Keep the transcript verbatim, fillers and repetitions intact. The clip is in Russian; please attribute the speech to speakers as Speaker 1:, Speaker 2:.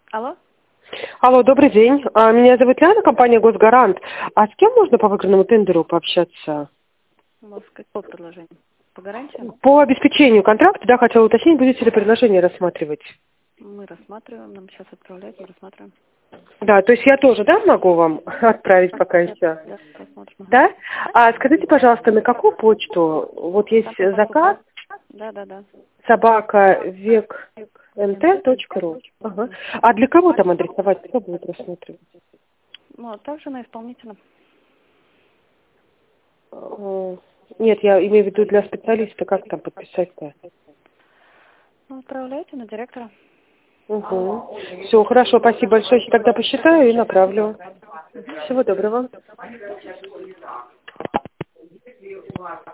Speaker 1: Алло?
Speaker 2: Алло, добрый день. А, Меня зовут Яна, компания «Госгарант». А с кем можно по выигранному тендеру пообщаться?
Speaker 1: У вас какое предложение? По гарантиям?
Speaker 2: По обеспечению контракта, да, хотела уточнить, будете ли предложение рассматривать?
Speaker 1: Мы рассматриваем, нам сейчас отправлять, мы рассматриваем.
Speaker 2: Да, то есть я тоже, да, могу вам отправить пока
Speaker 1: Да,
Speaker 2: еще?
Speaker 1: да, посмотрим. Ага.
Speaker 2: Да? А скажите, пожалуйста, на какую почту? Вот есть
Speaker 1: Там по
Speaker 2: заказ
Speaker 1: Да, да, да.
Speaker 2: собака век эн тэ точка ру. Ага. А для кого там адресовать? Кто будет рассматривать?
Speaker 1: Ну, а также на исполнителя.
Speaker 2: Э, Нет, я имею в виду для специалиста, как там подписать-то?
Speaker 1: Ну, отправляйте на директора.
Speaker 2: Угу. Все, хорошо, спасибо большое. Тогда посчитаю и направлю. Всего доброго.